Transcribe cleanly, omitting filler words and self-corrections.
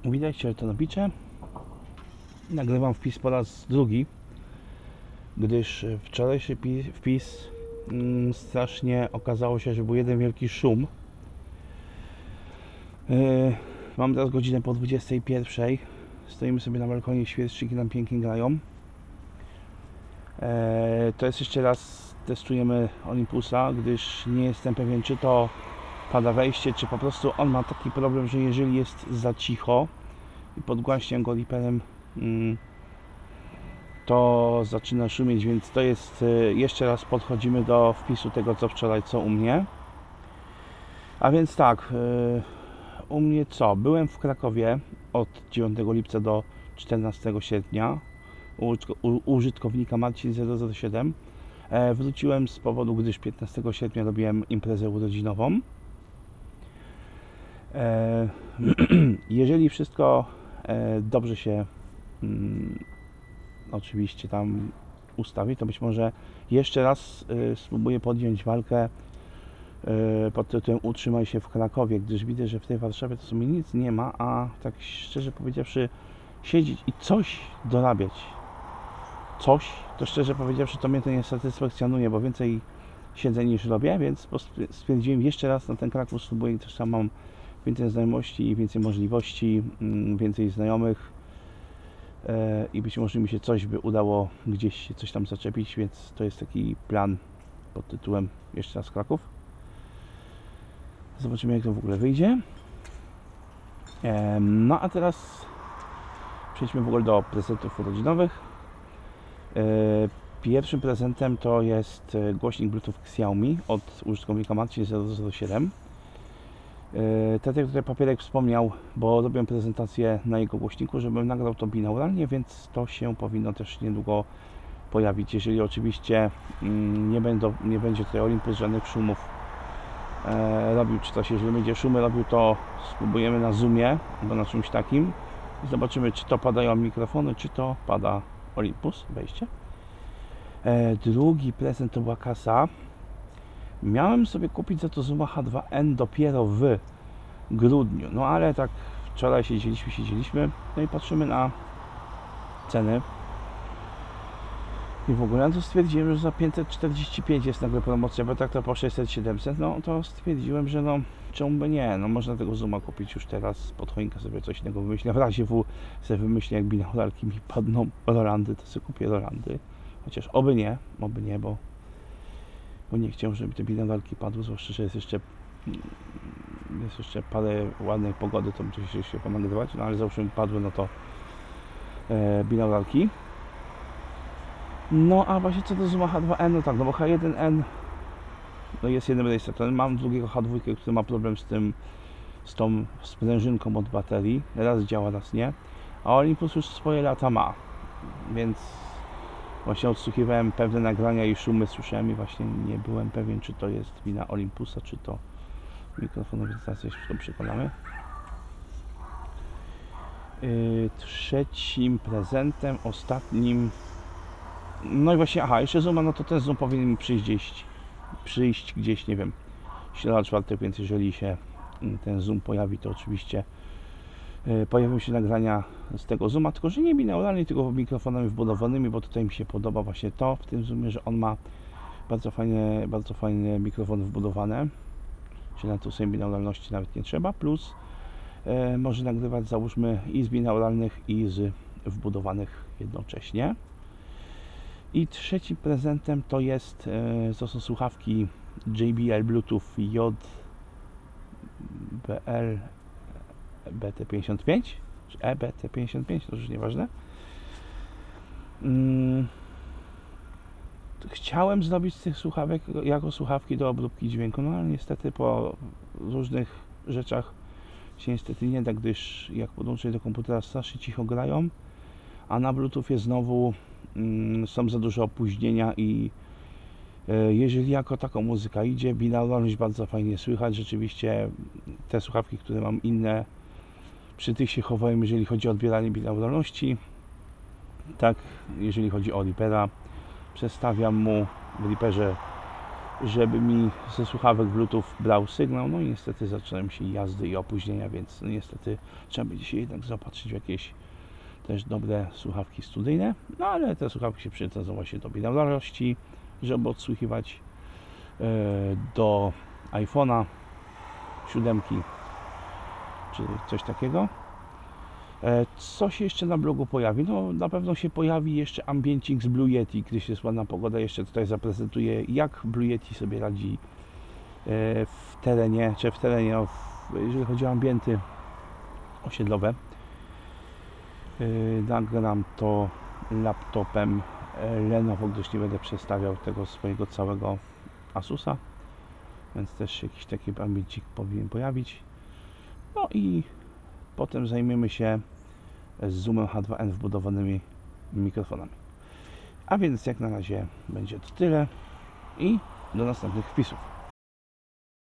Witajcie, to Nobicze. Nagrywam wpis po raz drugi, gdyż wczorajszy wpis strasznie okazało się, że był jeden wielki szum. Mam teraz godzinę po 21. Stoimy sobie na balkonie, świerszczyki nam pięknie grają. To jest jeszcze raz testujemy Olympusa, gdyż nie jestem pewien, czy to pada wejście, czy po prostu on ma taki problem, że jeżeli jest za cicho i podgłaśniam go liperem, to zaczyna szumieć, więc to jest, jeszcze raz podchodzimy do wpisu tego, co wczoraj, co u mnie. A więc tak, u mnie co? Byłem w Krakowie od 9 lipca do 14 sierpnia u użytkownika Marcin007. Wróciłem z powodu, gdyż 15 sierpnia robiłem imprezę urodzinową. Jeżeli wszystko dobrze się oczywiście tam ustawi, to być może jeszcze raz spróbuję podjąć walkę pod tytułem Utrzymaj się w Krakowie, gdyż widzę, że w tej Warszawie to sobie nic nie ma, a tak szczerze powiedziawszy siedzieć i coś dorabiać, to szczerze powiedziawszy to mnie to nie satysfakcjonuje, bo więcej siedzę niż robię, więc stwierdziłem jeszcze raz na ten Kraków spróbuję, też tam mam więcej znajomości i więcej możliwości, więcej znajomych i być może mi się coś by udało gdzieś coś tam zaczepić, więc to jest taki plan pod tytułem jeszcze raz Kraków. Zobaczymy, jak to w ogóle wyjdzie. No a teraz przejdźmy w ogóle do prezentów urodzinowych. Pierwszym prezentem to jest głośnik Bluetooth Xiaomi od użytkownika Marcin007. Tak jak tutaj Papierek wspomniał, bo robię prezentację na jego głośniku, żebym nagrał to binauralnie, więc to się powinno też niedługo pojawić. Jeżeli oczywiście nie będzie tutaj Olympus żadnych szumów robił, czy też jeżeli będzie szumy robił, to spróbujemy na Zoomie albo na czymś takim i zobaczymy, czy to padają mikrofony, czy to pada Olympus, wejście. Drugi prezent to była kasa. Miałem sobie kupić za to Zooma H2n dopiero w grudniu, no ale tak wczoraj siedzieliśmy, no i patrzymy na ceny i w ogóle no to stwierdziłem, że za 545 jest nagle promocja, bo tak to po 600-700, no to stwierdziłem, że no czemu by nie, no można tego Zooma kupić już teraz, pod choinkę sobie coś innego wymyślę, w razie sobie wymyślę, jak binauralki mi padną Rolandy, to sobie kupię Rolandy, chociaż oby nie, bo nie chciałem, żeby te binauralki padły, zwłaszcza, że jest jeszcze parę ładnej pogody, to bym coś się ponagrywać, no ale załóżmy padły, no to binauralki. No a właśnie co do Zooma H2n, no tak, no bo H1n no jest jednym rejestratorem, mam drugiego H2, który ma problem z tą sprężynką od baterii, raz działa, raz nie, a Olympus już swoje lata ma, więc właśnie odsłuchiwałem pewne nagrania i szumy słyszałem i właśnie nie byłem pewien, czy to jest wina Olympusa, czy to mikrofonu, więc teraz się to przekonamy. Trzecim prezentem, ostatnim, no i właśnie, jeszcze Zooma, no to ten Zoom powinien mi przyjść gdzieś, nie wiem, środa, czwartek, więc jeżeli się ten Zoom pojawi, to oczywiście pojawią się nagrania z tego Zooma, tylko że nie binauralnie, tylko mikrofonami wbudowanymi, bo tutaj mi się podoba właśnie to w tym Zoomie, że on ma bardzo fajne mikrofony wbudowane, czyli na to sobie binauralności nawet nie trzeba, plus może nagrywać, załóżmy, i z binauralnych, i z wbudowanych jednocześnie. I trzecim prezentem to są słuchawki JBL Bluetooth JBL BT55 czy EBT55, to już nieważne. Chciałem zrobić z tych słuchawek jako słuchawki do obróbki dźwięku, no ale niestety po różnych rzeczach się niestety nie da, gdyż jak podłączę do komputera, strasznie cicho grają, a na Bluetoothie znowu są za duże opóźnienia i jeżeli jako taką muzyka idzie, binauralność bardzo fajnie słychać, rzeczywiście te słuchawki, które mam inne, przy tych się chowałem, jeżeli chodzi o odbieranie binauralności, tak, jeżeli chodzi o Reapera, przestawiam mu w Reaperze żeby mi ze słuchawek Bluetooth brał sygnał. No i niestety zacząłem się jazdy i opóźnienia, więc no niestety trzeba będzie się jednak zaopatrzyć w jakieś też dobre słuchawki studyjne. No ale te słuchawki się przydadzą właśnie do binauralności, żeby odsłuchiwać do iPhone'a 7 czy coś takiego. Co się jeszcze na blogu pojawi? No na pewno się pojawi jeszcze ambiencik z Blue Yeti, gdyż jest ładna pogoda. Jeszcze tutaj zaprezentuję, jak Blue Yeti sobie radzi w terenie, jeżeli chodzi o ambienty osiedlowe. Nagram to laptopem Lenovo, gdyż nie będę przestawiał tego swojego całego Asusa, więc też jakiś taki ambiencik powinien pojawić. No i potem zajmiemy się z Zoomem H2n wbudowanymi mikrofonami. A więc jak na razie będzie to tyle i do następnych wpisów.